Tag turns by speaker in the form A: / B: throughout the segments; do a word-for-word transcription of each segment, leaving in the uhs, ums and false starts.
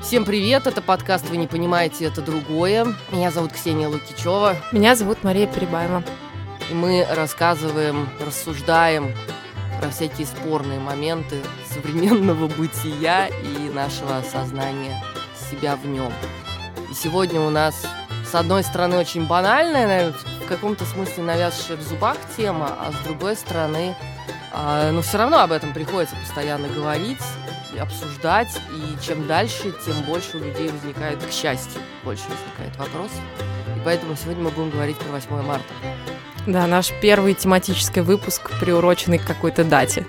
A: Всем привет, это подкаст «Вы не понимаете, это другое». Меня зовут Ксения Лукичева.
B: Меня зовут Мария Перебаева.
A: И мы рассказываем, рассуждаем про всякие спорные моменты современного бытия и нашего осознания себя в нем. И сегодня у нас, с одной стороны, очень банальная, наверное, в каком-то смысле навязшая в зубах тема, а с другой стороны, э, ну, все равно об этом приходится постоянно говорить, обсуждать, и чем дальше, тем больше у людей возникает, к счастью, больше возникает вопросов. И поэтому сегодня мы будем говорить про восьмое марта.
B: Да, наш первый тематический выпуск, приуроченный к какой-то дате.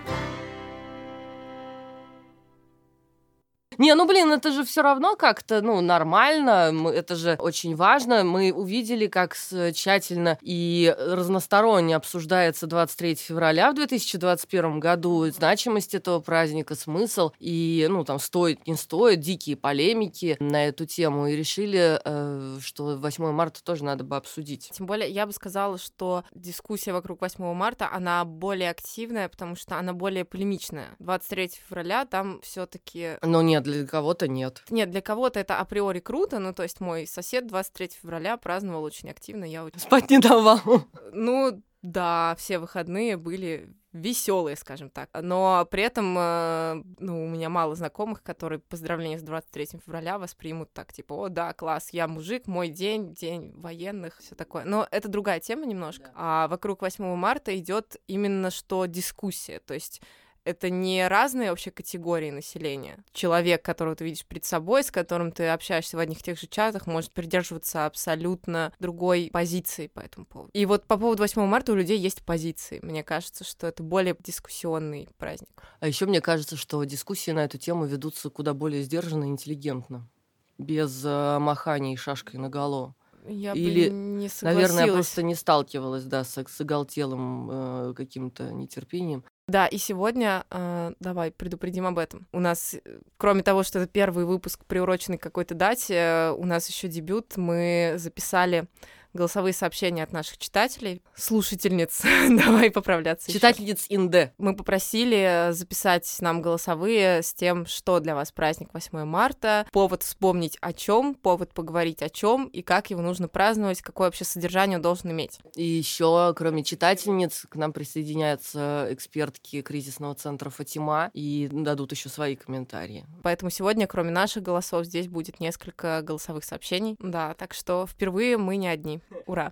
A: Не, ну, блин, это же все равно как-то, ну, нормально, мы, это же очень важно. Мы увидели, как тщательно и разносторонне обсуждается двадцать третьего февраля в две тысячи двадцать первом году, значимость этого праздника, смысл, и, ну, там, стоит, не стоит, дикие полемики на эту тему, и решили, э, что восьмое марта тоже надо бы обсудить.
B: Тем более, я бы сказала, что дискуссия вокруг восьмого марта, она более активная, потому что она более полемичная. двадцать третьего февраля там все таки
A: Но нет, для кого-то нет.
B: Нет, для кого-то это априори круто, ну, то есть мой сосед двадцать третьего февраля праздновал очень активно, я очень...
A: Спать не давал.
B: Ну, да, все выходные были веселые, скажем так. Но при этом, э, ну, у меня мало знакомых, которые поздравления с двадцать третьего февраля воспримут так, типа, о, да, класс, я мужик, мой день, день военных, все такое. Но это другая тема немножко. Да. А вокруг восьмого марта идет именно что дискуссия, то есть это не разные вообще категории населения. Человек, которого ты видишь перед собой, с которым ты общаешься в одних и тех же чатах, может придерживаться абсолютно другой позиции по этому поводу. И вот по поводу восьмого марта у людей есть позиции. Мне кажется, что это более дискуссионный праздник.
A: А еще мне кажется, что дискуссии на эту тему ведутся куда более сдержанно и интеллигентно, без э, махания и шашкой наголо.
B: Я
A: Или,
B: бы не согласилась.
A: наверное, я просто не сталкивалась, да, с, с оголтелым э, каким-то нетерпением.
B: Да, и сегодня, э, давай предупредим об этом. У нас, кроме того, что это первый выпуск, приуроченный к какой-то дате, э, у нас еще дебют. Мы записали голосовые сообщения от наших читателей, слушательниц, давай поправляться.
A: Читательниц Инде.
B: Мы попросили записать нам голосовые с тем, что для вас праздник восьмое марта, повод вспомнить о чем, повод поговорить о чем и как его нужно праздновать, какое вообще содержание он должен иметь.
A: И еще, кроме читательниц, к нам присоединяются экспертки кризисного центра Фатима и дадут еще свои комментарии.
B: Поэтому сегодня, кроме наших голосов, здесь будет несколько голосовых сообщений. Да, так что впервые мы не одни. Ура!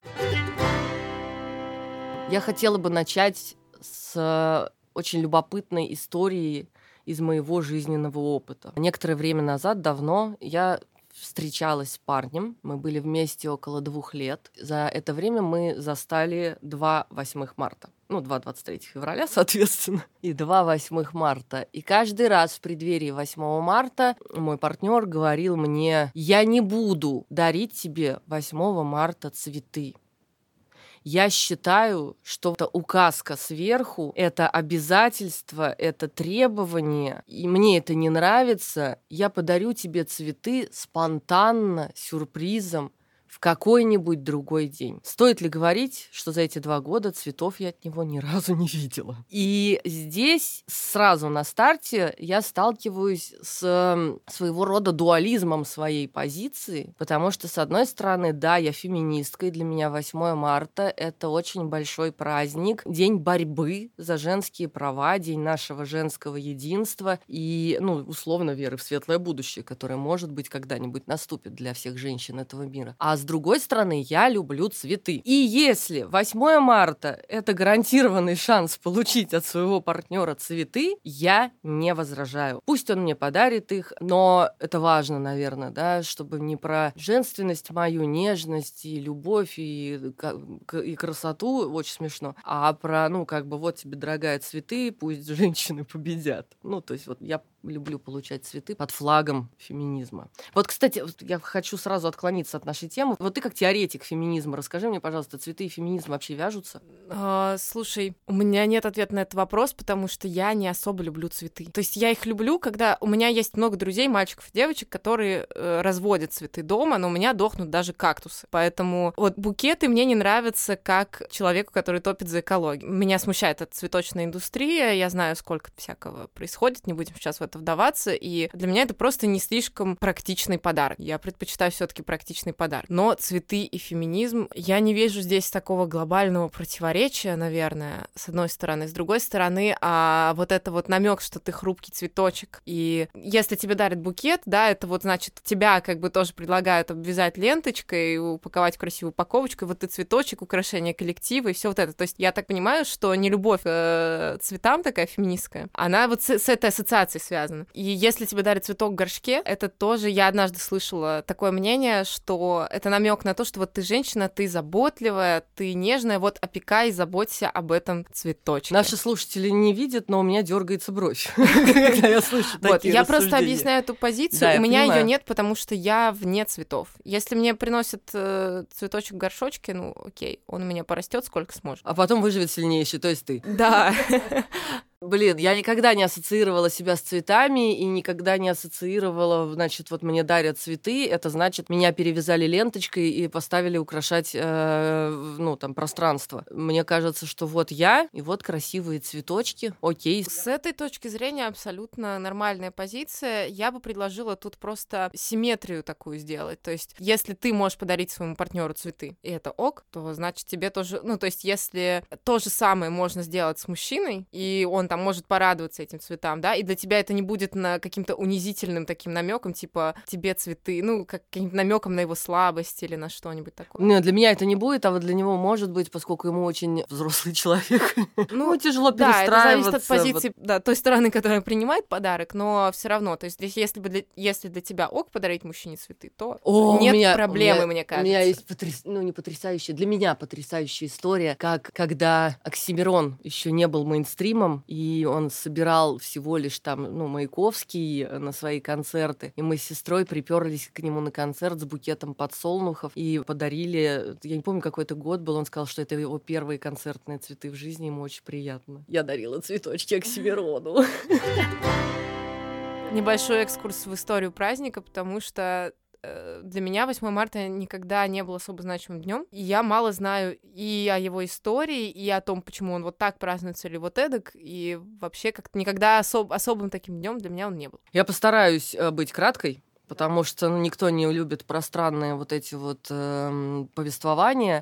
A: Я хотела бы начать с очень любопытной истории из моего жизненного опыта. Некоторое время назад, давно, я встречалась с парнем. Мы были вместе около двух лет. За это время мы застали два восьмых марта. Ну, два двадцать третьего февраля, соответственно, и два восьмых марта. И каждый раз в преддверии восьмого марта мой партнер говорил мне: я не буду дарить тебе восьмого марта цветы. Я считаю, что это указка сверху, это обязательство, это требование, и мне это не нравится. Я подарю тебе цветы спонтанно, сюрпризом, в какой-нибудь другой день. Стоит ли говорить, что за эти два года цветов я от него ни разу не видела? И здесь сразу на старте я сталкиваюсь с своего рода дуализмом своей позиции, потому что, с одной стороны, да, я феминистка, и для меня восьмое марта — это очень большой праздник, день борьбы за женские права, день нашего женского единства и, ну, условно, веры в светлое будущее, которое, может быть, когда-нибудь наступит для всех женщин этого мира. А с другой стороны, я люблю цветы. И если восьмое марта — это гарантированный шанс получить от своего партнера цветы, я не возражаю. Пусть он мне подарит их, но это важно, наверное, да, чтобы не про женственность мою, нежность и любовь и, и красоту, очень смешно, а про, ну, как бы, вот тебе, дорогая, цветы, пусть женщины победят. Ну, то есть вот я люблю получать цветы под флагом феминизма. Вот, кстати, я хочу сразу отклониться от нашей темы. тему. Вот ты как теоретик феминизма, расскажи мне, пожалуйста, цветы и феминизм вообще вяжутся?
B: А, слушай, у меня нет ответа на этот вопрос, потому что я не особо люблю цветы. То есть я их люблю, когда у меня есть много друзей, мальчиков и девочек, которые э, разводят цветы дома, но у меня дохнут даже кактусы. Поэтому вот букеты мне не нравятся как человеку, который топит за экологию. Меня смущает эта цветочная индустрия, я знаю, сколько всякого происходит, не будем сейчас в это вдаваться, и для меня это просто не слишком практичный подарок. Я предпочитаю все-таки практичный подарок. Но цветы и феминизм, я не вижу здесь такого глобального противоречия, наверное, с одной стороны. С другой стороны, а вот это вот намек, что ты хрупкий цветочек, и если тебе дарят букет, да, это вот значит, тебя как бы тоже предлагают обвязать ленточкой, упаковать в красивую упаковочку, и вот ты цветочек, украшение коллектива и все вот это. То есть я так понимаю, что не любовь к цветам такая феминистская, она вот с, с этой ассоциацией связана. И если тебе дарят цветок в горшке, это тоже, я однажды слышала такое мнение, что это намек на то, что вот ты женщина, ты заботливая, ты нежная, вот опекай, заботься об этом цветочке.
A: Наши слушатели не видят, но у меня дергается бровь, когда я слышу такие рассуждения.
B: Я просто объясняю эту позицию, у меня ее нет, потому что я вне цветов. Если мне приносят цветочек в горшочке, ну окей, он у меня порастет сколько сможет.
A: А потом выживет сильнейший, то есть ты.
B: Да.
A: Блин, я никогда не ассоциировала себя с цветами и никогда не ассоциировала, значит, вот мне дарят цветы, это значит, меня перевязали ленточкой и поставили украшать, э, ну, там, пространство. Мне кажется, что вот я, и вот красивые цветочки, окей.
B: С этой точки зрения абсолютно нормальная позиция. Я бы предложила тут просто симметрию такую сделать. То есть, если ты можешь подарить своему партнеру цветы, и это ок, то значит тебе тоже... Ну, то есть, если то же самое можно сделать с мужчиной, и он там может порадоваться этим цветам, да, и для тебя это не будет на каким-то унизительным таким намеком, типа тебе цветы, ну, как каким-то намеком на его слабость или на что-нибудь такое.
A: Нет, для меня это не будет, а вот для него может быть, поскольку ему очень взрослый человек. Ну, тяжело перестраиваться.
B: Да, это зависит от позиции, вот. Да, той стороны, которая принимает подарок, но все равно, то есть здесь, если бы для, если для тебя ок подарить мужчине цветы, то О, нет меня, проблемы,
A: меня,
B: мне кажется.
A: У меня есть потряс... ну не потрясающая, для меня потрясающая история, как когда Оксимирон еще не был мейнстримом, и он собирал всего лишь там, ну, Маяковский на свои концерты. И мы с сестрой приперлись к нему на концерт с букетом подсолнухов и подарили, я не помню, какой это год был, он сказал, что это его первые концертные цветы в жизни, ему очень приятно. Я дарила цветочки Оксимирону.
B: Небольшой экскурс в историю праздника, потому что для меня восьмое марта никогда не был особо значимым днем, и я мало знаю и о его истории, и о том, почему он вот так празднуется или вот эдак, и вообще как-то никогда особ- особым таким днем для меня он не был.
A: Я постараюсь быть краткой, потому что ну, никто не любит пространные вот эти вот э, повествования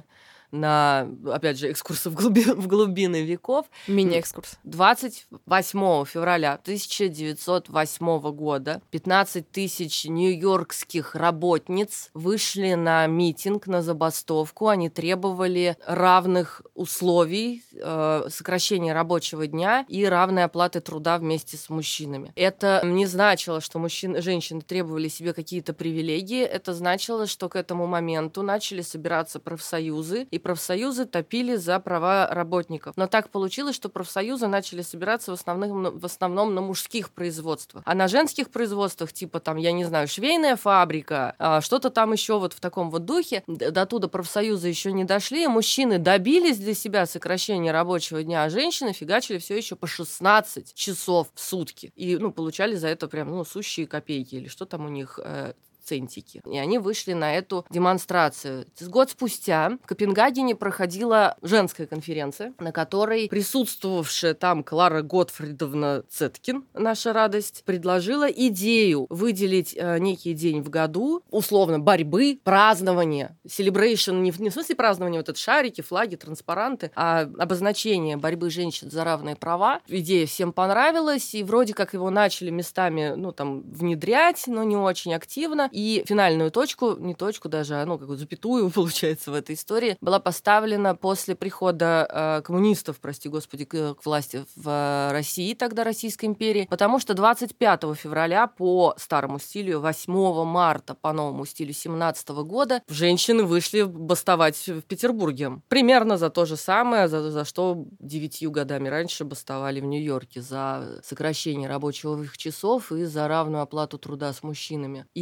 A: на, опять же, экскурсы в, глуби... в глубины веков.
B: Мини-экскурс.
A: двадцать восьмого февраля тысяча девятьсот восьмого года пятнадцать тысяч нью-йоркских работниц вышли на митинг, на забастовку. Они требовали равных условий, э, сокращения рабочего дня и равной оплаты труда вместе с мужчинами. Это не значило, что мужчины, женщины требовали себе какие-то привилегии. Это значило, что к этому моменту начали собираться профсоюзы, и профсоюзы топили за права работников. Но так получилось, что профсоюзы начали собираться в основном, в основном на мужских производствах. А на женских производствах, типа там, я не знаю, швейная фабрика, что-то там еще вот в таком вот духе, до туда профсоюзы еще не дошли, мужчины добились для себя сокращения рабочего дня, а женщины фигачили все еще по шестнадцать часов в сутки. И, ну, получали за это прям, ну, сущие копейки, или что там у них... Э, центики. И они вышли на эту демонстрацию. Год спустя в Копенгагене проходила женская конференция, на которой присутствовавшая там Клара Готфридовна Цеткин, наша радость, предложила идею выделить э, некий день в году, условно, борьбы, празднования, celebration, не в, не в смысле празднования, вот это шарики, флаги, транспаранты, а обозначение борьбы женщин за равные права. Идея всем понравилась, и вроде как его начали местами, ну, там, внедрять, но не очень активно. И финальную точку, не точку даже, а ну, какую-то запятую, получается, в этой истории, была поставлена после прихода э, коммунистов, прости господи, к, к власти в России, тогда Российской империи, потому что двадцать пятого февраля по старому стилю, восьмого марта по новому стилю семнадцатого года женщины вышли бастовать в Петербурге. Примерно за то же самое, за, за что девятью годами раньше бастовали в Нью-Йорке, за сокращение рабочих часов и за равную оплату труда с мужчинами. И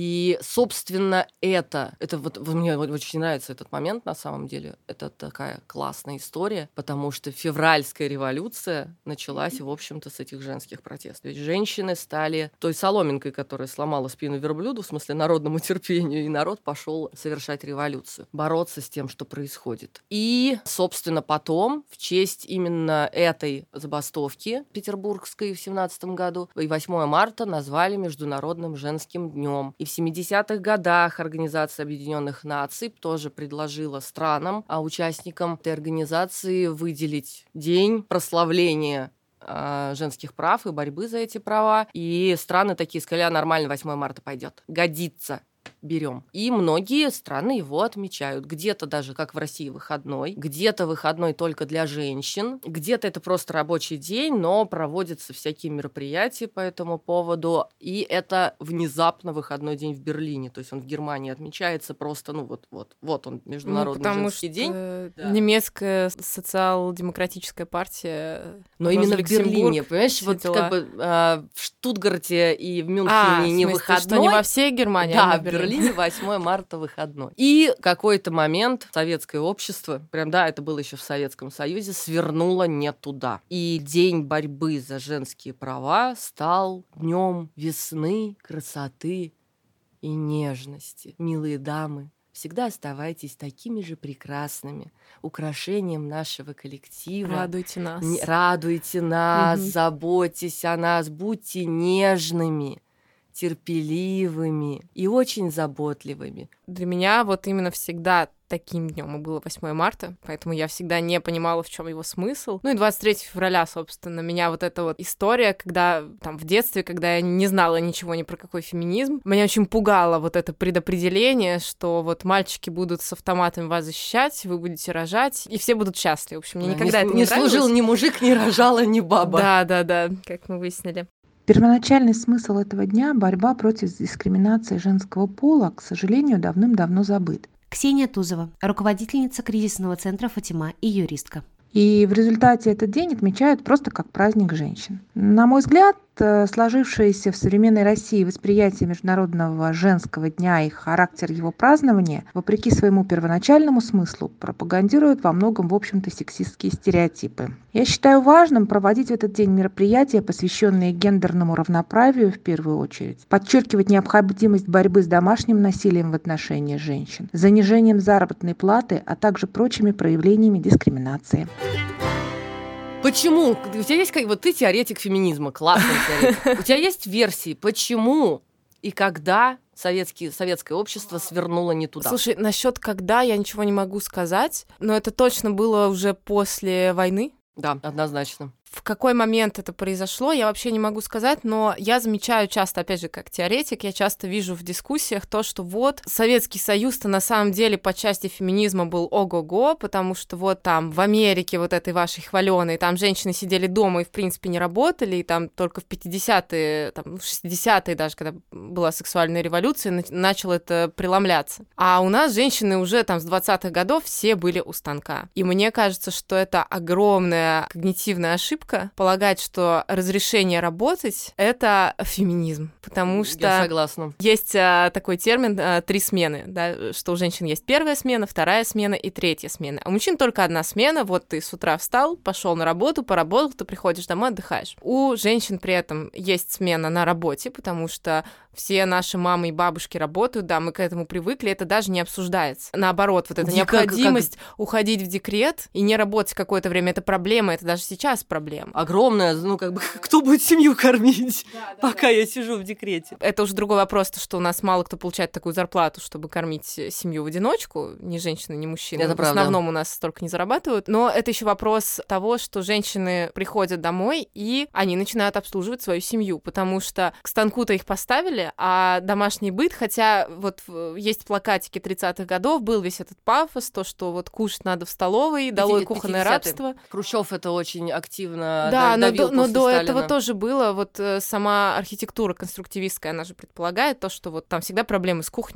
A: собственно, это, это вот, вот мне очень нравится этот момент на самом деле. Это такая классная история, потому что февральская революция началась, в общем-то, с этих женских протестов. Ведь женщины стали той соломинкой, которая сломала спину верблюду, в смысле народному терпению, и народ пошел совершать революцию, бороться с тем, что происходит. И, собственно, потом, в честь именно этой забастовки петербургской в семнадцатом году, и восьмое марта назвали Международным женским днем. И в семидесятых годах Организация Объединенных Наций тоже предложила странам, а участникам этой организации выделить день прославления женских прав и борьбы за эти права. И страны такие сказали: а нормально, восьмое марта пойдет. Годится. Берем. И многие страны его отмечают. Где-то даже, как в России, выходной, где-то выходной только для женщин, где-то это просто рабочий день, но проводятся всякие мероприятия по этому поводу. И это внезапно выходной день в Берлине. То есть он в Германии отмечается просто, ну вот, вот, вот он, Международный
B: ну,
A: женский
B: что
A: день.
B: Да. Немецкая социал-демократическая партия.
A: Но именно в Берлине, понимаешь, вот дела. Как бы э, в Штутгарте и в Мюнхене
B: а,
A: не
B: в смысле,
A: выходной.
B: Что не во всей Германии,
A: да,
B: а
A: в Берлине. восьмое марта выходной. И какой-то момент советское общество, прям да, это было еще в Советском Союзе, свернуло не туда. И день борьбы за женские права стал днем весны, красоты и нежности. Милые дамы, всегда оставайтесь такими же прекрасными, украшением нашего коллектива.
B: Радуйте нас.
A: Не, радуйте нас,
B: угу.
A: заботьтесь о нас, будьте нежными, терпеливыми и очень заботливыми.
B: Для меня вот именно всегда таким днем и было восьмое марта, поэтому я всегда не понимала, в чем его смысл. Ну и двадцать третьего февраля, собственно, меня вот эта вот история, когда там в детстве, когда я не знала ничего ни про какой феминизм, меня очень пугало вот это предопределение, что вот мальчики будут с автоматами вас защищать, вы будете рожать, и все будут счастливы. В общем, мне никогда
A: не,
B: это не,
A: не
B: нравилось.
A: служил ни мужик, ни рожала, ни баба.
B: Да-да-да, как мы выяснили.
C: Первоначальный смысл этого дня – борьба против дискриминации женского пола, к сожалению, давным-давно забыт.
D: Ксения Тузова, руководительница кризисного центра «Фатима» и юристка.
C: И в результате этот день отмечают просто как праздник женщин. На мой взгляд, сложившееся в современной России восприятие Международного женского дня и характер его празднования, вопреки своему первоначальному смыслу, пропагандирует во многом, в общем-то, сексистские стереотипы. Я считаю важным проводить в этот день мероприятия, посвященные гендерному равноправию в первую очередь, подчеркивать необходимость борьбы с домашним насилием в отношении женщин, занижением заработной платы, а также прочими проявлениями дискриминации.
A: Почему? У тебя есть как вот ты теоретик феминизма, классный теоретик. У тебя есть версии, почему и когда советский, советское общество свернуло не туда?
B: Слушай, насчет когда я ничего не могу сказать, но это точно было уже после войны.
A: Да, однозначно.
B: В какой момент это произошло, я вообще не могу сказать, но я замечаю часто, опять же, как теоретик, я часто вижу в дискуссиях то, что вот Советский Союз-то на самом деле по части феминизма был ого-го, потому что вот там в Америке вот этой вашей хваленой, там женщины сидели дома и в принципе не работали, и там только в пятидесятые, там, в шестидесятые даже, когда была сексуальная революция, начало это преломляться. А у нас женщины уже там с двадцатых годов все были у станка. И мне кажется, что это огромная когнитивная ошибка, полагать, что разрешение работать — это феминизм, потому что
A: Я согласна.
B: Есть а, такой термин а, «три смены», да, что у женщин есть первая смена, вторая смена и третья смена. А у мужчин только одна смена, вот ты с утра встал, пошел на работу, поработал, ты приходишь домой, отдыхаешь. У женщин при этом есть смена на работе, потому что все наши мамы и бабушки работают, да, мы к этому привыкли, это даже не обсуждается. Наоборот, вот эта
A: Дико,
B: необходимость
A: как...
B: уходить в декрет и не работать какое-то время, это проблема, это даже сейчас проблема.
A: Огромная, ну как бы, кто будет семью кормить, да, да, пока да. я сижу в декрете?
B: Это уже другой вопрос, то, что у нас мало кто получает такую зарплату, чтобы кормить семью в одиночку, ни женщины, ни мужчины.
A: Это
B: в
A: правда.
B: основном у нас столько не зарабатывают. Но это еще вопрос того, что женщины приходят домой, и они начинают обслуживать свою семью, потому что к станку-то их поставили, а домашний быт, хотя вот есть плакатики тридцатых годов, был весь этот пафос, то, что вот кушать надо в столовой, долой кухонное рабство.
A: Хрущев это очень активно
B: да,
A: давил
B: но, но до
A: Сталина.
B: этого тоже было, вот сама архитектура конструктивистская, она же предполагает то, что вот там всегда проблемы с кухнями,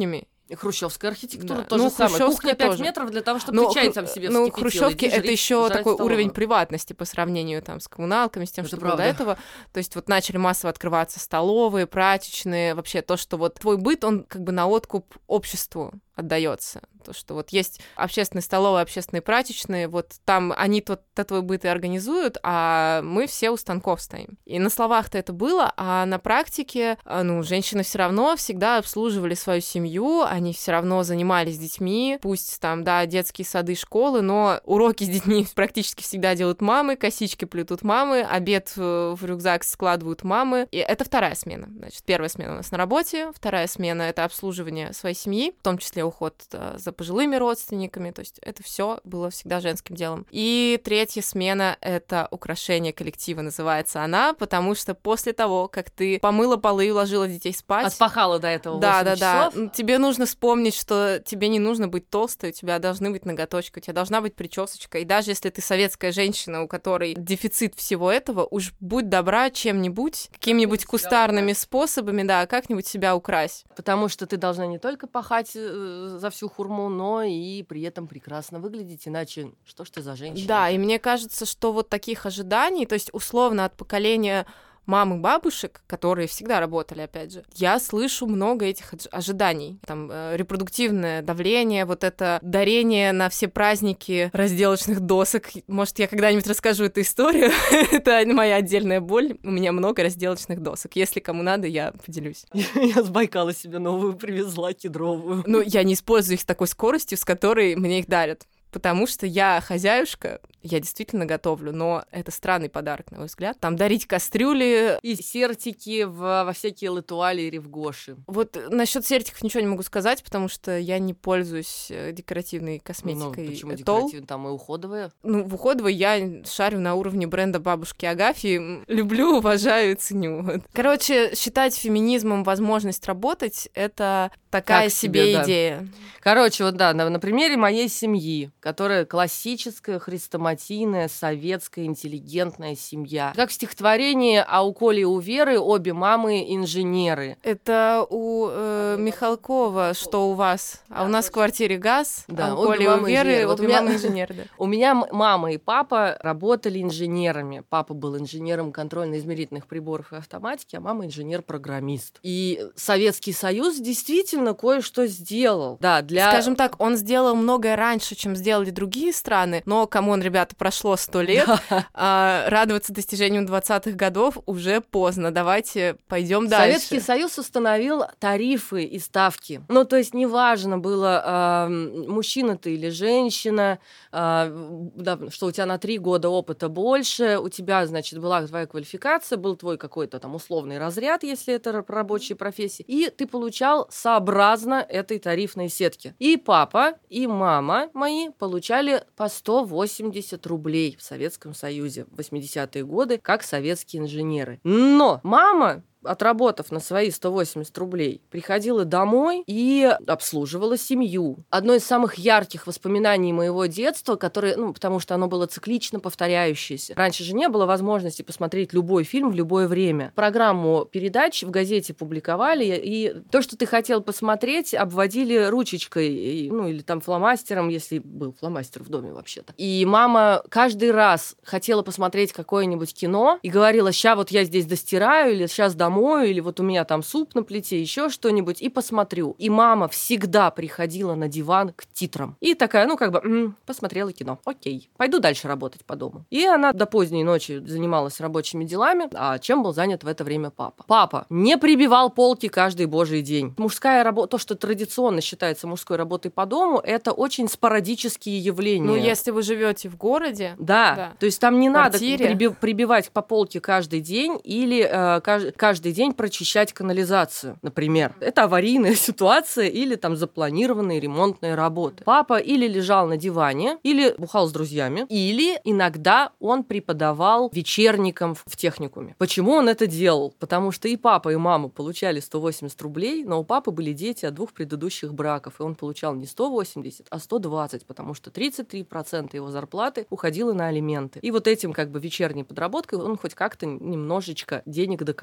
A: Хрущевская архитектура
B: Да.
A: тоже
B: Ну,
A: самое. Кухня
B: хрущевская
A: пять
B: тоже.
A: метров для того, чтобы
B: Ну,
A: ты чай
B: хру-
A: там себе
B: ну,
A: вскипятил.
B: хрущевки
A: Иди
B: это
A: жри,
B: еще
A: жрать
B: такой
A: столовую.
B: уровень приватности по сравнению там с коммуналками, с тем,
A: Это
B: что было до
A: правда.
B: этого. То есть вот начали массово открываться столовые, прачечные, вообще то, что вот твой быт, он как бы на откуп обществу отдается. То, что вот есть общественные столовые, общественные прачечные, вот там они тот, тот твой быт и организуют, а мы все у станков стоим. И на словах-то это было, а на практике, ну, женщины все равно всегда обслуживали свою семью, они все равно занимались детьми, пусть там, да, детские сады, школы, но уроки с детьми практически всегда делают мамы, косички плетут мамы, обед в рюкзак складывают мамы. И это вторая смена. Значит, первая смена у нас на работе, вторая смена — это обслуживание своей семьи, в том числе уход за пожилыми родственниками, то есть это все было всегда женским делом. И третья смена — это украшение коллектива, называется она, потому что после того, как ты помыла полы и уложила детей спать...
A: Отпахала до этого
B: Да,
A: восемь
B: да,
A: часов.
B: да. Тебе нужно вспомнить, что тебе не нужно быть толстой, у тебя должны быть ноготочки, у тебя должна быть причесочка. И даже если ты советская женщина, у которой дефицит всего этого, уж будь добра чем-нибудь, какими-нибудь кустарными способами, да, как-нибудь себя укрась.
A: Потому что ты должна не только пахать э, за всю хурму, но и при этом прекрасно выглядеть, иначе что ж ты за женщина?
B: Да, и мне кажется, что вот таких ожиданий, то есть условно от поколения мам и бабушек, которые всегда работали, опять же, я слышу много этих ожиданий. Там э, репродуктивное давление, вот это дарение на все праздники разделочных досок. Может, я когда-нибудь расскажу эту историю. Это моя отдельная боль. У меня много разделочных досок. Если кому надо, я поделюсь.
A: Я с Байкала себе новую привезла, кедровую.
B: Ну, я не использую их с такой скоростью, с которой мне их дарят. Потому что я хозяюшка, я действительно готовлю, но это странный подарок, на мой взгляд. Там дарить кастрюли.
A: И сертики в, во всякие латуали и ревгоши.
B: Вот насчет сертиков ничего не могу сказать, потому что я не пользуюсь декоративной косметикой.
A: Ну, почему
B: Этол.
A: декоративная? Там и уходовая.
B: Ну, в уходовой я шарю на уровне бренда бабушки Агафьи. Люблю, уважаю и ценю. Вот. Короче, считать феминизмом возможность работать — это такая
A: Так
B: себе,
A: себе, да.
B: идея.
A: Короче, вот да, на, на примере моей семьи, которая классическая, хрестоматийная, советская, интеллигентная семья. Как в стихотворении «А у Коли и у Веры обе мамы инженеры».
B: Это у э, Михалкова, что у вас? А у нас в квартире газ,
A: Да,
B: а у
A: обе
B: Коли и у
A: мамы
B: Веры
A: инженеры. Вот
B: обе
A: у меня-
B: мамы инженеры, да.
A: У меня м- мама и папа работали инженерами. Папа был инженером контрольно-измерительных приборов и автоматики, а мама инженер-программист. И Советский Союз действительно кое-что сделал. Да, для...
B: Скажем так, он сделал многое раньше, чем сделали другие страны, но, камон, ребята, прошло сто лет, а, радоваться достижениям двадцатых годов уже поздно, давайте пойдем дальше.
A: Советский Союз установил тарифы и ставки. Ну, то есть неважно было, э, мужчина ты или женщина, э, да, что у тебя на три года опыта больше, у тебя, значит, была твоя квалификация, был твой какой-то там условный разряд, если это рабочие профессии, и ты получал сообразно этой тарифной сетке. И папа, и мама мои получали по сто восемьдесят рублей в Советском Союзе в восьмидесятые годы, как советские инженеры. Но мама, отработав на свои сто восемьдесят рублей, приходила домой и обслуживала семью. Одно из самых ярких воспоминаний моего детства, которое, ну, потому что оно было циклично повторяющееся. Раньше же не было возможности посмотреть любой фильм в любое время. Программу передач в газете публиковали, и то, что ты хотел посмотреть, обводили ручечкой, и, ну, или там фломастером, если был фломастер в доме вообще-то. И мама каждый раз хотела посмотреть какое-нибудь кино и говорила: ща вот я здесь достираю, или сейчас домой, или вот у меня там суп на плите, еще что-нибудь, и посмотрю. И мама всегда приходила на диван к титрам. И такая, ну, как бы, м-м, посмотрела кино, окей, пойду дальше работать по дому. И она до поздней ночи занималась рабочими делами, а чем был занят в это время папа? Папа не прибивал полки каждый божий день. Мужская работа, то, что традиционно считается мужской работой по дому, это очень спорадические явления.
B: Ну, если вы живете в городе,
A: Да,
B: Да.
A: то есть там не надо
B: Квартире.
A: приби- прибивать по полке каждый день или э, кажд- каждый день прочищать канализацию, например. Это аварийная ситуация или там запланированные ремонтные работы. Папа или лежал на диване, или бухал с друзьями, или иногда он преподавал вечерникам в, в техникуме. Почему он это делал? Потому что и папа, и мама получали сто восемьдесят рублей, но у папы были дети от двух предыдущих браков, и он получал не сто восемьдесят, а сто двадцать, потому что тридцать три процента его зарплаты уходило на алименты. И вот этим как бы вечерней подработкой он хоть как-то немножечко денег доколупывал.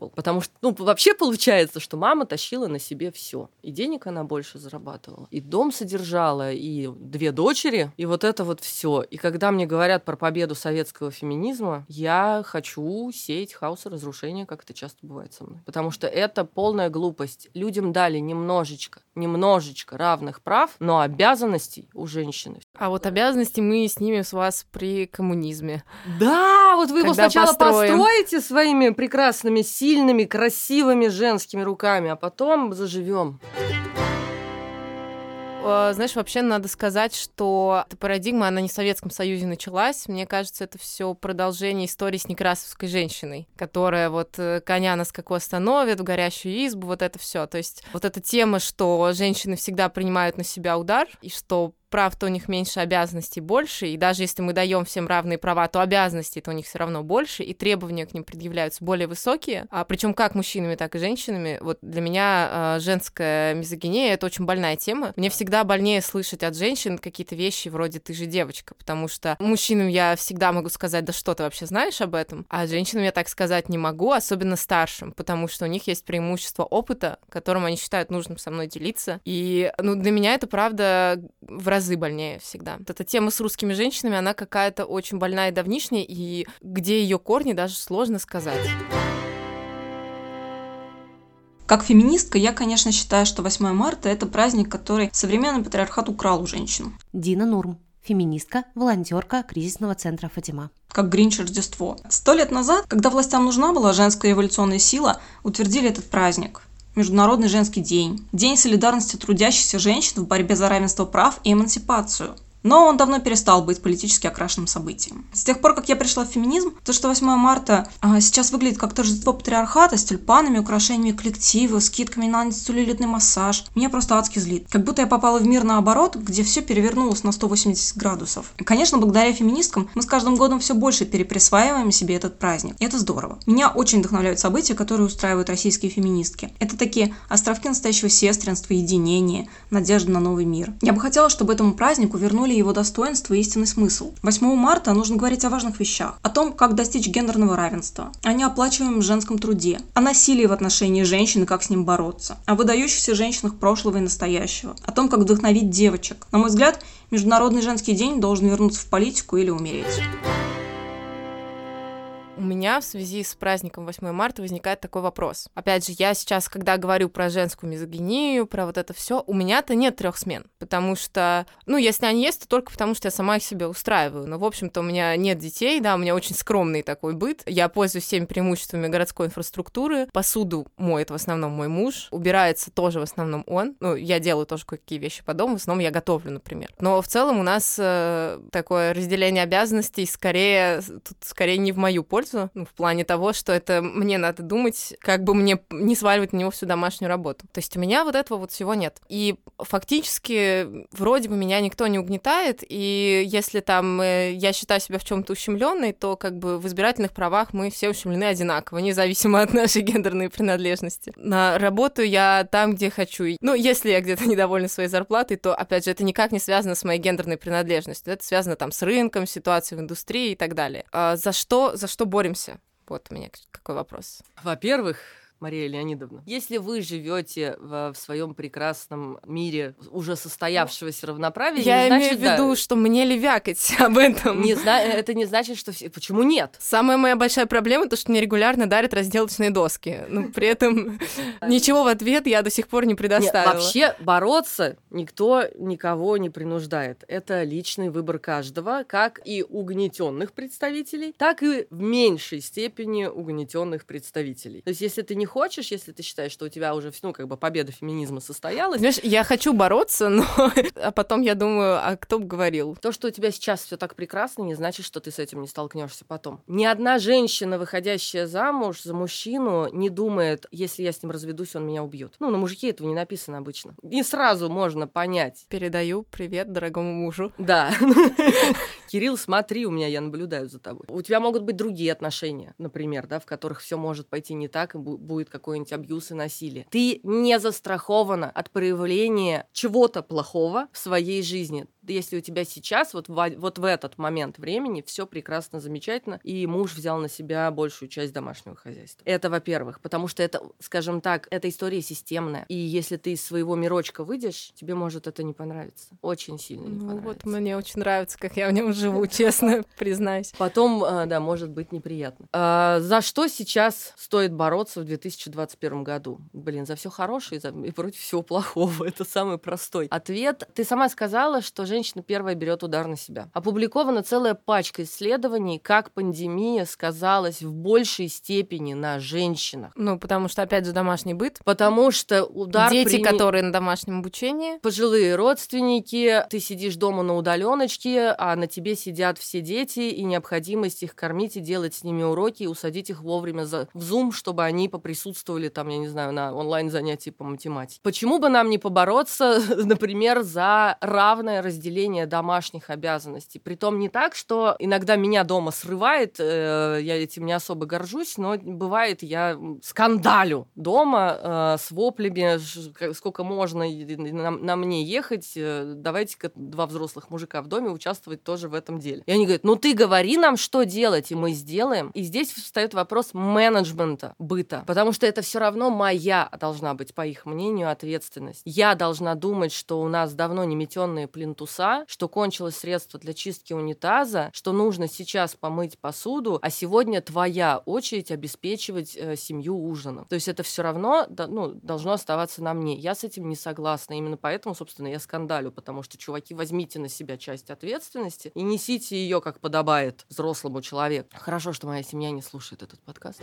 A: пол. Потому что, ну, вообще получается, что мама тащила на себе все. И денег она больше зарабатывала, и дом содержала, и две дочери, и вот это вот все. И когда мне говорят про победу советского феминизма, я хочу сеять хаос и разрушение, как это часто бывает со мной. Потому что это полная глупость. Людям дали немножечко, немножечко равных прав, но обязанностей у женщины.
B: А вот обязанности мы снимем с вас при коммунизме.
A: Да, вот вы его
B: Когда
A: сначала
B: построим.
A: построите своими прекрасными, сильными, красивыми женскими руками, а потом заживем.
B: Знаешь, вообще надо сказать, что эта парадигма, она не в Советском Союзе началась. Мне кажется, это все продолжение истории с некрасовской женщиной, которая вот коня на скаку остановит, в горящую избу, вот это все. То есть вот эта тема, что женщины всегда принимают на себя удар, и что прав-то у них меньше, обязанностей больше, и даже если мы даем всем равные права, то обязанностей-то у них все равно больше, и требования к ним предъявляются более высокие, а причем как мужчинами, так и женщинами. Вот для меня э, женская мизогиния — это очень больная тема. Мне всегда больнее слышать от женщин какие-то вещи вроде «ты же девочка», потому что мужчинам я всегда могу сказать: да что ты вообще знаешь об этом, а женщинам я так сказать не могу, особенно старшим, потому что у них есть преимущество опыта, которым они считают нужным со мной делиться, и ну, для меня это правда в разы больнее всегда. Вот эта тема с русскими женщинами, она какая-то очень больная и давнишняя, и где ее корни, даже сложно сказать.
E: Как феминистка, я, конечно, считаю, что восьмое марта – это праздник, который современный патриархат украл у женщин.
D: Дина Нурм, феминистка, волонтерка кризисного центра «Фатима».
E: Как Гринч Рождество. Сто лет назад, когда властям нужна была женская революционная сила, утвердили этот праздник. Международный женский день. День солидарности трудящихся женщин в борьбе за равенство прав и эмансипацию. Но он давно перестал быть политически окрашенным событием. С тех пор, как я пришла в феминизм, то, что восьмое марта а, сейчас выглядит как торжество патриархата с тюльпанами, украшениями коллектива, скидками на антицеллюлитный массаж, меня просто адски злит. Как будто я попала в мир наоборот, где все перевернулось на сто восемьдесят градусов. И, конечно, благодаря феминисткам мы с каждым годом все больше переприсваиваем себе этот праздник. И это здорово. Меня очень вдохновляют события, которые устраивают российские феминистки. Это такие островки настоящего сестринства, единения, надежды на новый мир. Я бы хотела, чтобы этому празднику вернули его достоинство и истинный смысл. восьмого марта нужно говорить о важных вещах. О том, как достичь гендерного равенства, о неоплачиваемом женском труде, о насилии в отношении женщин и как с ним бороться, о выдающихся женщинах прошлого и настоящего, о том, как вдохновить девочек. На мой взгляд, Международный женский день должен вернуться в политику или умереть.
B: У меня в связи с праздником восьмое марта возникает такой вопрос. Опять же, я сейчас, когда говорю про женскую мизогинию, про вот это все, у меня-то нет трех смен, потому что, ну, если они есть, то только потому, что я сама их себе устраиваю. Но, в общем-то, у меня нет детей, да, у меня очень скромный такой быт. Я пользуюсь всеми преимуществами городской инфраструктуры. Посуду моет в основном мой муж, убирается тоже в основном он. Ну, я делаю тоже кое-какие вещи по дому, в основном я готовлю, например. Но в целом у нас э, такое разделение обязанностей скорее, тут скорее не в мою пользу, ну, в плане того, что это мне надо думать, как бы мне не сваливать на него всю домашнюю работу. То есть у меня вот этого вот всего нет. И фактически вроде бы меня никто не угнетает, и если там э, я считаю себя в чем-то ущемленной, то как бы в избирательных правах мы все ущемлены одинаково, независимо от нашей гендерной принадлежности. На работу я там, где хочу. Ну, если я где-то недовольна своей зарплатой, то, опять же, это никак не связано с моей гендерной принадлежностью. Это связано там с рынком, ситуацией в индустрии и так далее. А за что, за что боремся? Вот у меня какой вопрос.
A: Во-первых, Мария Леонидовна, если вы живете в, в своем прекрасном мире уже состоявшегося равноправия,
B: я
A: не
B: имею
A: значит,
B: в виду,
A: да,
B: что мне ли вякать об этом.
A: Не зна... Это не значит, что все. Почему нет?
B: Самая моя большая проблема то, что мне регулярно дарят разделочные доски. Но при этом ничего в ответ я до сих пор не предоставила.
A: Нет, вообще бороться никто никого не принуждает. Это личный выбор каждого, как и угнетенных представителей, так и в меньшей степени угнетенных представителей. То есть, если ты не хочешь, если ты считаешь, что у тебя уже, ну, как бы победа феминизма состоялась.
B: Знаешь, я хочу бороться, но а потом я думаю, а кто бы говорил?
A: То, что у тебя сейчас все так прекрасно, не значит, что ты с этим не столкнешься потом. Ни одна женщина, выходящая замуж за мужчину, не думает, если я с ним разведусь, он меня убьет. Ну, на мужике этого не написано обычно. И сразу можно понять.
B: Передаю привет дорогому мужу.
A: Да. Кирилл, смотри, у меня, я наблюдаю за тобой. У тебя могут быть другие отношения, например, да, в которых все может пойти не так, и будет какой-нибудь абьюз и насилие. Ты не застрахована от проявления чего-то плохого в своей жизни. если у тебя сейчас, вот в, вот в этот момент времени все прекрасно, замечательно, и муж взял на себя большую часть домашнего хозяйства. Это, во-первых, потому что это, скажем так, эта история системная. И если ты из своего мирочка выйдешь, тебе может это не понравиться. Очень сильно не
B: Ну,
A: понравится.
B: вот мне очень нравится, как я в нем живу, честно признаюсь.
A: Потом, да, может быть неприятно. А, за что сейчас стоит бороться в две тысячи двадцать первом году? Блин, за все хорошее и против всего плохого. Это самый простой ответ. Ты сама сказала, что женщина первая берет удар на себя. Опубликована целая пачка исследований, как пандемия сказалась в большей степени на женщинах.
B: Ну, потому что, опять же, домашний быт.
A: Потому что удар...
B: Дети,
A: при...
B: которые на домашнем обучении.
A: Пожилые родственники, ты сидишь дома на удаленочке, а на тебе сидят все дети, и необходимость их кормить и делать с ними уроки, и усадить их вовремя за... в Zoom, чтобы они поприсутствовали там, я не знаю, на онлайн-занятии по математике. Почему бы нам не побороться, например, за равное разделение домашних обязанностей? Притом не так, что иногда меня дома срывает, э, я этим не особо горжусь, но бывает, я скандалю дома э, с воплями, сколько можно на, на мне ехать, э, давайте-ка два взрослых мужика в доме участвовать тоже в этом деле. И они говорят, ну ты говори нам, что делать, и мы сделаем. И здесь встает вопрос менеджмента быта, потому что это все равно моя должна быть, по их мнению, ответственность. Я должна думать, что у нас давно не метенные плинтуса, что кончилось средство для чистки унитаза, что нужно сейчас помыть посуду, а сегодня твоя очередь обеспечивать э, семью ужином. То есть это все равно да, ну, должно оставаться на мне. Я с этим не согласна. Именно поэтому, собственно, я скандалю, потому что, чуваки, возьмите на себя часть ответственности и несите ее, как подобает взрослому человеку. Хорошо, что моя семья не слушает этот подкаст.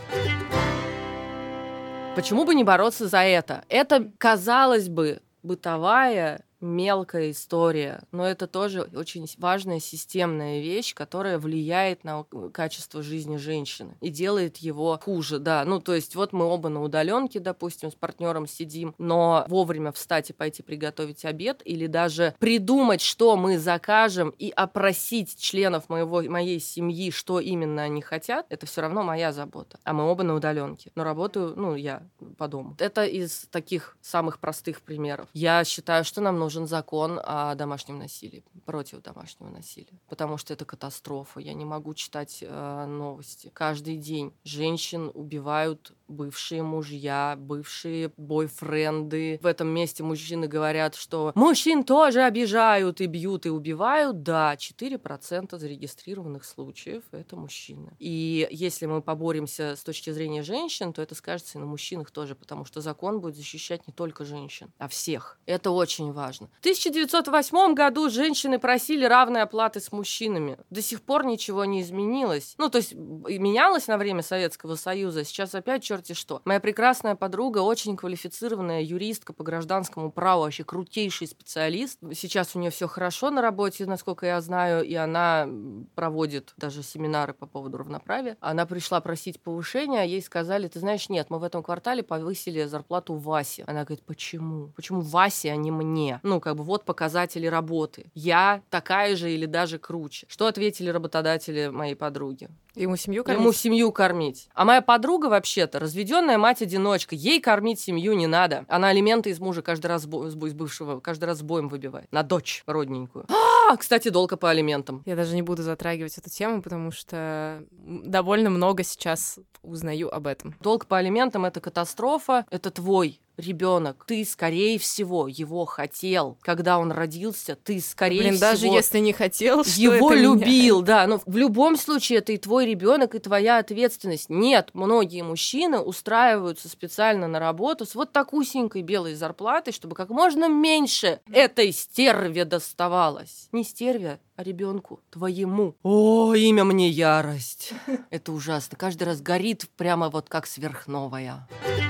A: Почему бы не бороться за это? Это, казалось бы, бытовая, мелкая история, но это тоже очень важная системная вещь, которая влияет на качество жизни женщины и делает его хуже, да. Ну, то есть вот мы оба на удаленке, допустим, с партнером сидим, но вовремя встать и пойти приготовить обед или даже придумать, что мы закажем, и опросить членов моего, моей семьи, что именно они хотят, это все равно моя забота. А мы оба на удаленке, но работаю, ну, я по дому. Это из таких самых простых примеров. Я считаю, что нам нужно нужен закон о домашнем насилии, против домашнего насилия, потому что это катастрофа. Я не могу читать э, новости. Каждый день женщин убивают бывшие мужья, бывшие бойфренды. В этом месте мужчины говорят, что мужчин тоже обижают и бьют, и убивают. Да, четыре процента зарегистрированных случаев — это мужчины. И если мы поборемся с точки зрения женщин, то это скажется и на мужчинах тоже, потому что закон будет защищать не только женщин, а всех. Это очень важно. В тысяча девятьсот восьмом году женщины просили равной оплаты с мужчинами. До сих пор ничего не изменилось. Ну, то есть менялось на время Советского Союза, сейчас опять черти что. Моя прекрасная подруга, очень квалифицированная юристка по гражданскому праву, вообще крутейший специалист. Сейчас у нее все хорошо на работе, насколько я знаю, и она проводит даже семинары по поводу равноправия. Она пришла просить повышения, а ей сказали, ты знаешь, нет, мы в этом квартале повысили зарплату Васе. Она говорит, почему? Почему Васе, а не мне? Ну, как бы вот показатели работы. Я такая же или даже круче. Что ответили работодатели моей подруги?
B: Ему семью кормить?
A: Ему семью кормить. А моя подруга, вообще-то, разведенная мать-одиночка. Ей кормить семью не надо. Она алименты из мужа каждый раз бо- из бывшего, каждый раз с боем выбивает. На дочь родненькую. А, кстати, долго по алиментам.
B: Я даже не буду затрагивать эту тему, потому что довольно много сейчас узнаю об этом.
A: Долг по алиментам — это катастрофа. Это твой ребенок. Ты, скорее всего, его хотел. Когда он родился, ты, скорее
B: Блин,
A: всего...
B: даже если не хотел, что
A: его
B: это
A: любил,
B: меняет?
A: да. Но в любом случае это и твой ребенок, и твоя ответственность. Нет, многие мужчины устраиваются специально на работу с вот такусенькой белой зарплатой, чтобы как можно меньше этой стерве доставалось. Не стерве, а ребенку твоему. О, имя мне ярость. Это ужасно. Каждый раз горит прямо вот как сверхновая.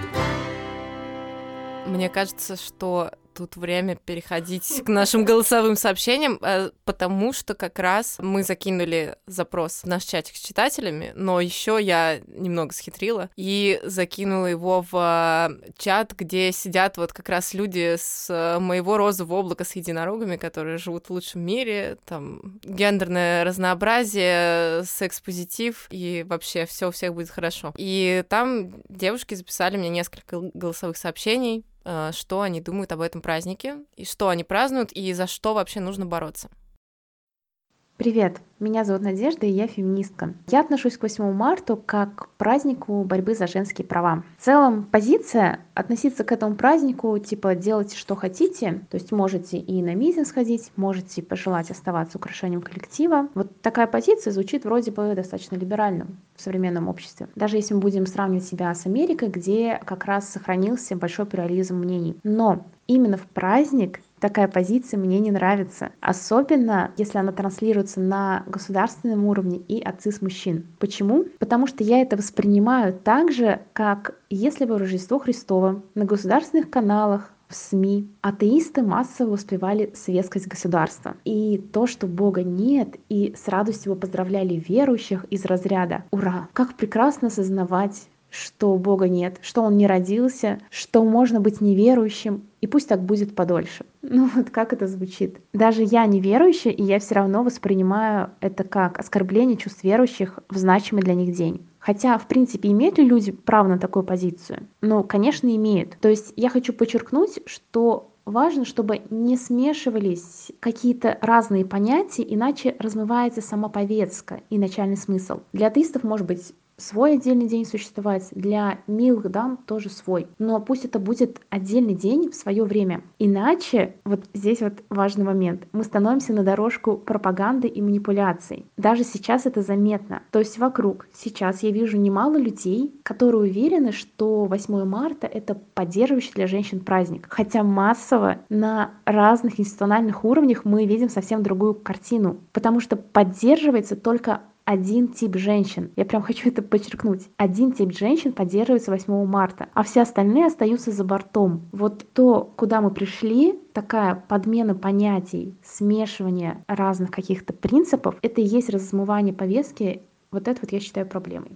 B: Мне кажется, что тут время переходить к нашим голосовым сообщениям, потому что как раз мы закинули запрос в наш чатик с читателями, но еще я немного схитрила и закинула его в чат, где сидят вот как раз люди с моего розового облака с единорогами, которые живут в лучшем мире, там гендерное разнообразие, секс-позитив, и вообще все у всех будет хорошо. И там девушки записали мне несколько голосовых сообщений, что они думают об этом празднике, и что они празднуют, и за что вообще нужно бороться.
F: Привет, меня зовут Надежда, и я феминистка. Я отношусь к восьмому марта как к празднику борьбы за женские права. В целом, позиция относиться к этому празднику, типа, делайте, что хотите, то есть можете и на митинг сходить, можете пожелать оставаться украшением коллектива. Вот такая позиция звучит вроде бы достаточно либерально в современном обществе. Даже если мы будем сравнивать себя с Америкой, где как раз сохранился большой плюрализм мнений. Но именно в праздник такая позиция мне не нравится. Особенно, если она транслируется на государственном уровне и от цис-мужчин. Почему? Потому что я это воспринимаю так же, как если бы Рождество Христово на государственных каналах, в СМИ атеисты массово воспевали светскость государства. И то, что Бога нет, и с радостью бы поздравляли верующих из разряда «Ура! Как прекрасно осознавать, что Бога нет, что Он не родился, что можно быть неверующим, и пусть так будет подольше». Ну вот как это звучит? Даже я неверующая, и я все равно воспринимаю это как оскорбление чувств верующих в значимый для них день. Хотя, в принципе, имеют ли люди право на такую позицию? Ну, конечно, имеют. То есть я хочу подчеркнуть, что важно, чтобы не смешивались какие-то разные понятия, иначе размывается сама повестка и начальный смысл. Для атеистов может быть свой отдельный день существовать, для милых дам тоже свой. Но пусть это будет отдельный день в свое время. Иначе, вот здесь вот важный момент, мы становимся на дорожку пропаганды и манипуляций. Даже сейчас это заметно. То есть вокруг сейчас я вижу немало людей, которые уверены, что восьмое марта — это поддерживающий для женщин праздник. Хотя массово на разных институциональных уровнях мы видим совсем другую картину. Потому что поддерживается только один тип женщин. Я прям хочу это подчеркнуть. Один тип женщин поддерживается восьмого марта, а все остальные остаются за бортом. Вот то, куда мы пришли, такая подмена понятий, смешивание разных каких-то принципов, это и есть размывание повестки. Вот это вот я считаю проблемой.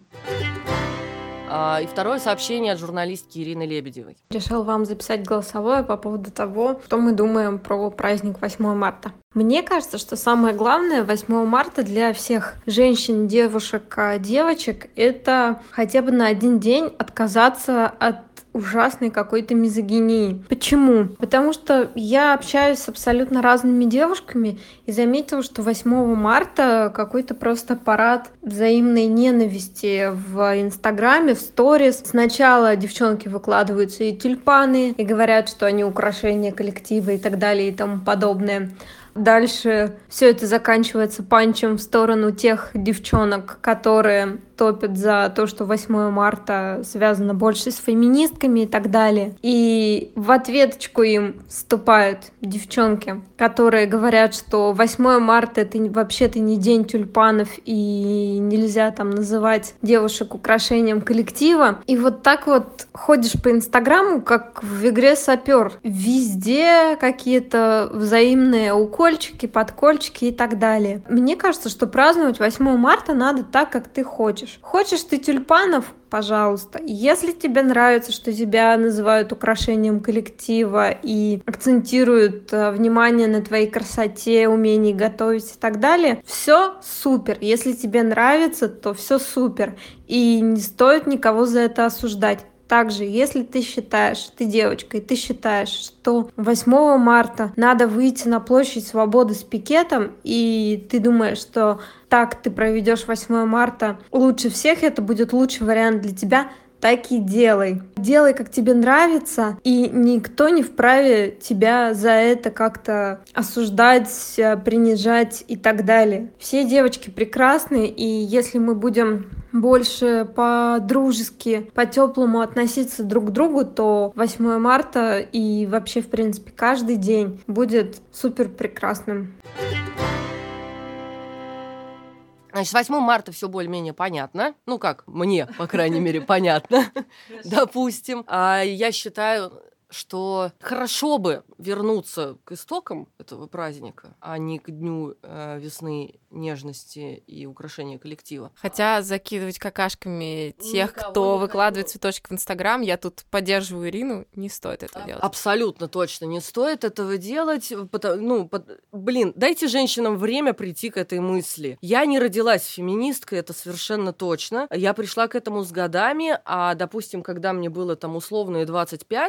A: И второе сообщение от журналистки Ирины Лебедевой.
G: Решил вам записать голосовое по поводу того, что мы думаем про праздник восьмого марта. Мне кажется, что самое главное восьмого марта для всех женщин, девушек, девочек — это хотя бы на один день отказаться от ужасной какой-то мизогинии. Почему? Потому что я общаюсь с абсолютно разными девушками и заметила, что восьмого марта какой-то просто парад взаимной ненависти в Инстаграме, в сторис. Сначала девчонки выкладывают свои тюльпаны и говорят, что они украшения коллектива и так далее и тому подобное. Дальше все это заканчивается панчем в сторону тех девчонок, которые топят за то, что восьмое марта связано больше с феминистками и так далее. И в ответочку им вступают девчонки, которые говорят, что восьмое марта — это вообще-то не день тюльпанов и нельзя там называть девушек украшением коллектива. И вот так вот ходишь по Инстаграму, как в игре «Сапер». Везде какие-то взаимные укольчики, подкольчики и так далее. Мне кажется, что праздновать восьмое марта надо так, как ты хочешь. Хочешь ты тюльпанов? Пожалуйста. Если тебе нравится, что тебя называют украшением коллектива и акцентируют э, внимание на твоей красоте, умении готовить и так далее, все супер. Если тебе нравится, то все супер. И не стоит никого за это осуждать. Также, если ты считаешь, ты девочка, и ты считаешь, что восьмого марта надо выйти на площадь Свободы с пикетом, и ты думаешь, что так ты проведешь восьмое марта лучше всех, это будет лучший вариант для тебя, так и делай. Делай, как тебе нравится, и никто не вправе тебя за это как-то осуждать, принижать и так далее. Все девочки прекрасны, и если мы будем больше по-дружески, по-теплому относиться друг к другу, то восьмое марта и вообще, в принципе, каждый день будет супер прекрасным.
A: Значит, с восьмого марта все более-менее понятно. Ну как, мне, по крайней мере, понятно, допустим. А я считаю, что хорошо бы вернуться к истокам этого праздника, а не к дню э, весны, нежности и украшения коллектива.
B: Хотя закидывать какашками тех,
A: Никого
B: кто
A: не
B: выкладывает
A: хотел.
B: цветочек в Инстаграм, я тут поддерживаю Ирину, не стоит этого делать.
A: Абсолютно точно не стоит этого делать. Потому, ну, под, блин, дайте женщинам время прийти к этой мысли. Я не родилась феминисткой, это совершенно точно. Я пришла к этому с годами, а, допустим, когда мне было там условные двадцать пять, ну, это было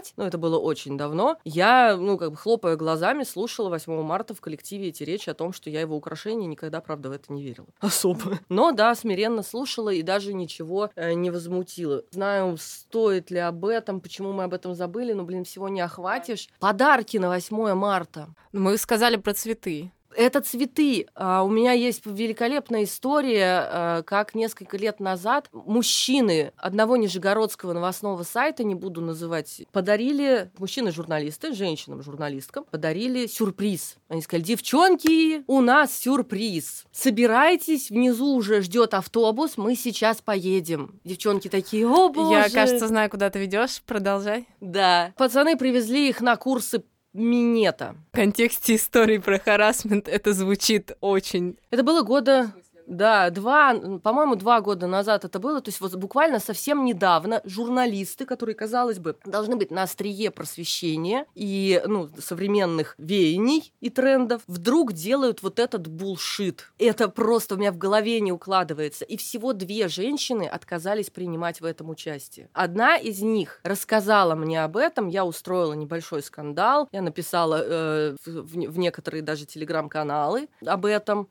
A: было очень давно. Я, ну, как бы хлопая глазами, слушала восьмого марта в коллективе эти речи о том, что я его украшение, никогда, правда, в это не верила особо. Но, да, смиренно слушала и даже ничего э, не возмутила. Знаю, стоит ли об этом, почему мы об этом забыли, но, блин, всего не охватишь. Подарки на восьмое марта.
B: Мы сказали про цветы.
A: Это цветы. У меня есть великолепная история, как несколько лет назад мужчины одного нижегородского новостного сайта, не буду называть, подарили, мужчины-журналисты, женщинам-журналисткам, подарили сюрприз. Они сказали: девчонки, у нас сюрприз. Собирайтесь, внизу уже ждет автобус, мы сейчас поедем. Девчонки такие: о боже.
B: Я, кажется, знаю, куда ты ведешь. Продолжай.
A: Да. Пацаны привезли их на курсы минета.
B: В контексте истории про харассмент это звучит очень...
A: Это было года... Да, два, по-моему, два года назад это было. То есть вот буквально совсем недавно журналисты, которые, казалось бы, должны быть на острие просвещения и, ну, современных веяний и трендов, вдруг делают вот этот булшит. Это просто у меня в голове не укладывается. И всего две женщины отказались принимать в этом участие. Одна из них рассказала мне об этом, я устроила небольшой скандал, я написала э, в, в некоторые даже телеграм-каналы об этом.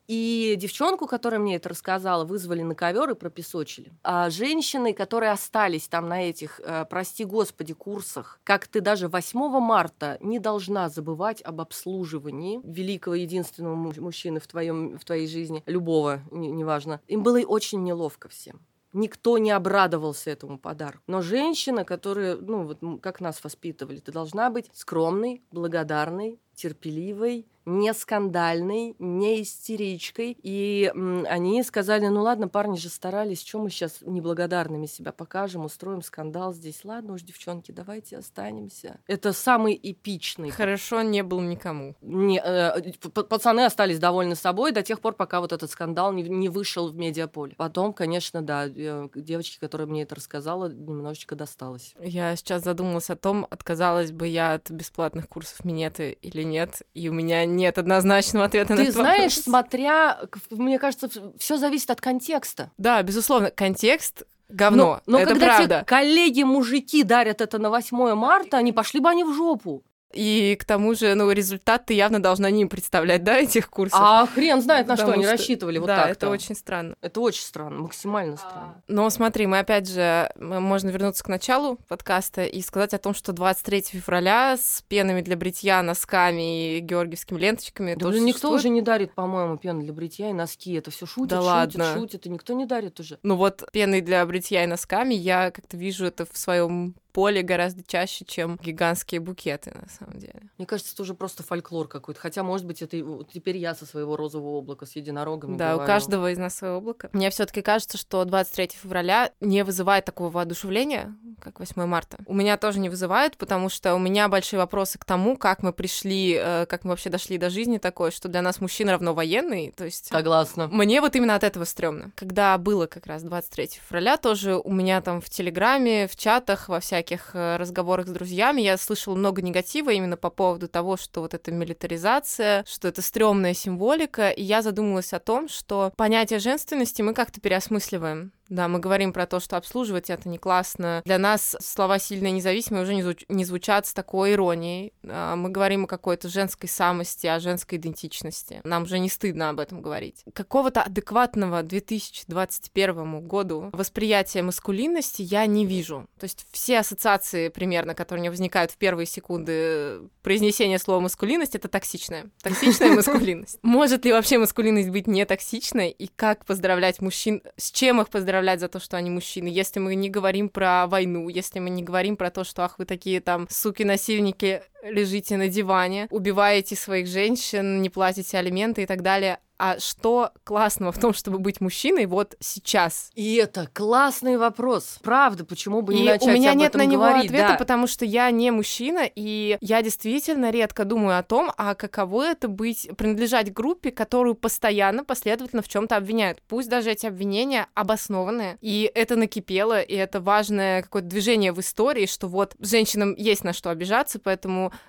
A: И девчонку, которая мне это рассказала, вызвали на ковер и пропесочили. А женщины, которые остались там на этих, прости господи, курсах, как ты даже восьмого марта не должна забывать об обслуживании великого единственного мужчины в, твоем, в твоей жизни, любого, неважно. Им было очень неловко всем. Никто не обрадовался этому подарку. Но женщина, которая, ну, вот как нас воспитывали, ты должна быть скромной, благодарной, терпеливой, не скандальной, не истеричкой. И м, они сказали: ну ладно, парни же старались, что мы сейчас неблагодарными себя покажем, устроим скандал здесь. Ладно уж, девчонки, давайте останемся. Это самый эпичный.
B: Хорошо не был никому.
A: Не, э, пацаны остались довольны собой до тех пор, пока вот этот скандал не, не вышел в медиаполе. Потом, конечно, да, девочке, которая мне это рассказала, немножечко досталось.
B: Я сейчас задумалась о том, отказалась бы я от бесплатных курсов минеты или нет, и у меня нет однозначного ответа на
A: Ты
B: этот
A: знаешь,
B: вопрос.
A: Смотря, мне кажется, все зависит от контекста.
B: Да, безусловно, контекст говно,
A: но, но
B: это
A: когда
B: правда.
A: Тебе коллеги-мужики дарят это на восьмое марта, они пошли бы они в жопу.
B: И к тому же, ну, результат ты явно должна не представлять, да, этих курсов.
A: А хрен знает, на
B: Потому
A: что они
B: что...
A: рассчитывали вот
B: да,
A: так-то.
B: это очень странно.
A: Это очень странно, максимально странно.
B: Но смотри, мы опять же, можно вернуться к началу подкаста и сказать о том, что двадцать третьего февраля с пенами для бритья, носками и георгиевскими ленточками
A: Да
B: тоже
A: уже никто
B: существует.
A: уже не дарит, по-моему, пену для бритья и носки. Это все шутит,
B: Да
A: шутит,
B: ладно.
A: шутит, и никто не дарит уже.
B: Ну вот пеной для бритья и носками я как-то вижу это в своем поле гораздо чаще, чем гигантские букеты, на самом деле.
A: Мне кажется, это уже просто фольклор какой-то. Хотя, может быть, это вот теперь я со своего розового облака с единорогами
B: Да,
A: говорю.
B: у каждого из нас свое облако. Мне все-таки кажется, что двадцать третьего февраля не вызывает такого воодушевления, как восьмое марта. У меня тоже не вызывает, потому что у меня большие вопросы к тому, как мы пришли, как мы вообще дошли до жизни такой, что для нас мужчина равно военный. То есть...
A: Согласна.
B: Мне вот именно от этого стрёмно. Когда было как раз двадцать третьего февраля, тоже у меня там в Телеграме, в чатах, во всяких разговорах с друзьями я слышала много негатива именно по поводу того, что вот эта милитаризация, что это стрёмная символика, и я задумалась о том, что понятие женственности мы как-то переосмысливаем. Да, мы говорим про то, что обслуживать это не классно. Для нас слова «сильные» и «независимые» уже не, звуч- не звучат с такой иронией. Мы говорим о какой-то женской самости, о женской идентичности. Нам уже не стыдно об этом говорить. Какого-то адекватного две тысячи двадцать первому году восприятия маскулинности я не вижу. То есть все ассоциации примерно, которые у меня возникают в первые секунды произнесения слова «маскулинность», это токсичная. Токсичная маскулинность. Может ли вообще маскулинность быть не токсичной? И как поздравлять мужчин? С чем их поздравлять за то, что они мужчины? Если мы не говорим про войну, если мы не говорим про то, что, ах, вы такие там суки-насильники, лежите на диване, убиваете своих женщин, не платите алименты и так далее. А что классного в том, чтобы быть мужчиной вот сейчас?
A: И это классный вопрос. Правда, почему бы не
B: и
A: начать
B: у меня
A: об
B: нет
A: этом
B: на него
A: говорить?
B: ответа,
A: Да.
B: потому что я не мужчина, и я действительно редко думаю о том, а каково это быть, принадлежать группе, которую постоянно, последовательно в чем-то обвиняют. Пусть даже эти обвинения обоснованные, и это накипело, и это важное какое-то движение в истории, что вот женщинам есть на что обижаться, поэтому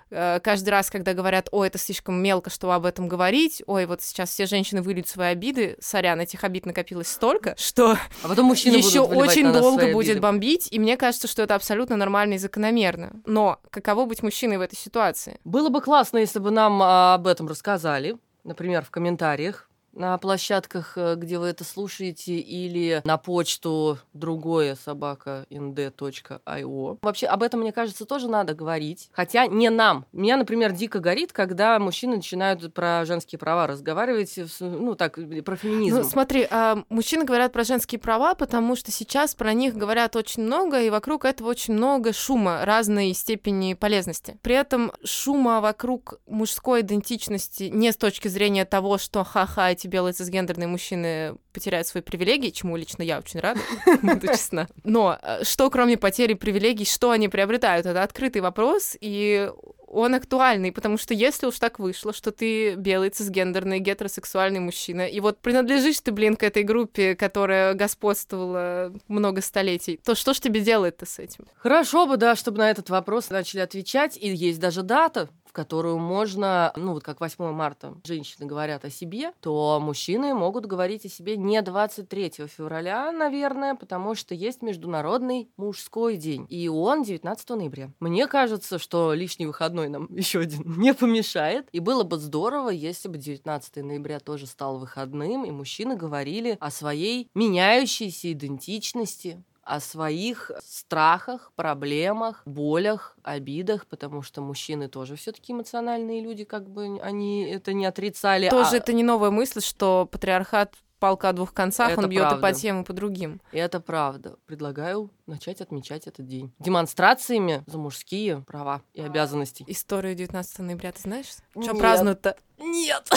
B: э, каждый раз, когда говорят, ой, это слишком мелко, чтобы об этом говорить, ой, вот сейчас все женщины выльют свои обиды, сорян, этих обид накопилось столько, что
A: а потом мужчины
B: еще
A: будут выливать
B: очень
A: на нас
B: долго
A: свои
B: будет
A: обиды.
B: бомбить, и мне кажется, что это абсолютно нормально и закономерно. Но каково быть мужчиной в этой ситуации?
A: Было бы классно, если бы нам а, об этом рассказали, например, в комментариях на площадках, где вы это слушаете, или на почту другое собака эн дэ точка ай о. Вообще, об этом, мне кажется, тоже надо говорить. Хотя не нам. Меня, например, дико горит, когда мужчины начинают про женские права разговаривать, ну, так, про феминизм.
B: Ну, смотри, а, мужчины говорят про женские права, потому что сейчас про них говорят очень много, и вокруг этого очень много шума разной степени полезности. При этом шума вокруг мужской идентичности не с точки зрения того, что ха-ха, эти белые цисгендерные мужчины потеряют свои привилегии, чему лично я очень рада, буду честна. Но что, кроме потери привилегий, что они приобретают? Это открытый вопрос, и он актуальный, потому что если уж так вышло, что ты белый, цисгендерный, гетеросексуальный мужчина, и вот принадлежишь ты, блин, к этой группе, которая господствовала много столетий, то что ж тебе делает-то с этим?
A: Хорошо бы, да, чтобы на этот вопрос начали отвечать, и есть даже дата, в которую можно, ну вот как восьмое марта женщины говорят о себе, то мужчины могут говорить о себе не двадцать третьего февраля, наверное, потому что есть Международный мужской день, и он девятнадцатого ноября. Мне кажется, что лишний выходной нам еще один не помешает, и было бы здорово, если бы девятнадцатого ноября тоже стал выходным, и мужчины говорили о своей меняющейся идентичности, о своих страхах, проблемах, болях, обидах, потому что мужчины тоже все-таки эмоциональные люди, как бы они это не отрицали.
B: Тоже
A: а...
B: это не новая мысль, что патриархат палка о двух концах,
A: это
B: он бьет
A: правда.
B: и по тем, и по другим.
A: И это правда. Предлагаю начать отмечать этот день демонстрациями за мужские права и обязанности.
B: Историю девятнадцатого ноября ты знаешь? Что
A: Нет.
B: празднуют-то?
A: Нет!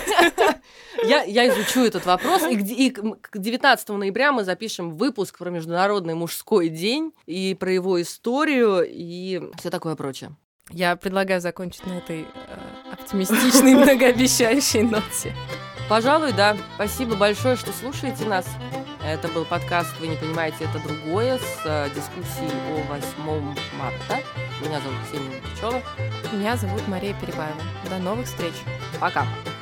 A: я, я изучу этот вопрос, и, и к девятнадцатого ноября мы запишем выпуск про Международный мужской день, и про его историю, и все такое прочее.
B: Я предлагаю закончить на этой э, оптимистичной, многообещающей ноте.
A: Пожалуй, да. Спасибо большое, что слушаете нас. Это был подкаст «Вы не понимаете, это другое» с э, дискуссией о восьмого марта. Меня зовут Ксения Никичева.
B: Меня зовут Мария Перебаева. До новых встреч.
A: Пока.